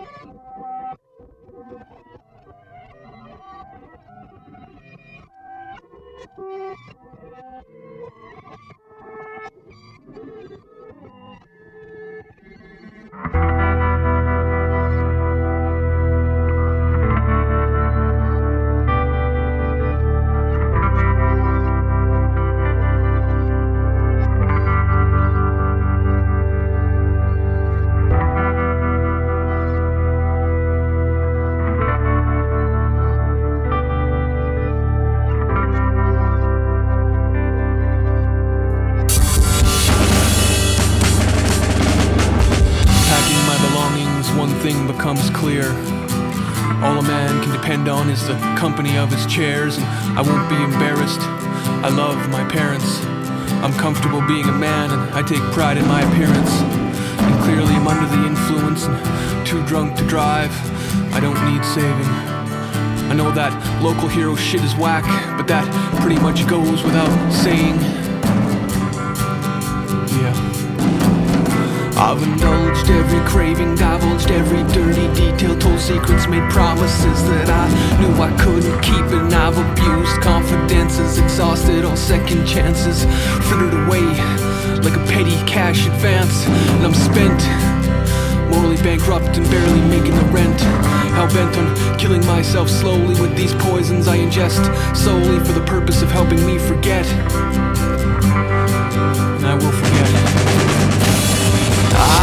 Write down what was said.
Becomes clear. All a man can depend on is the company of his chairs, and I won't be embarrassed. I love my parents. I'm comfortable being a man, and I take pride in my appearance. And clearly I'm under the influence and too drunk to drive. I don't need saving. I know that local hero shit is whack, but that pretty much goes without saying. I've indulged every craving, divulged every dirty detail, told secrets, made promises that I knew I couldn't keep, and I've abused confidences, exhausted all second chances, frittered away like a petty cash advance, and I'm spent, morally bankrupt and barely making the rent, hell-bent on killing myself slowly with these poisons I ingest solely for the purpose of helping me forget, and I will forget.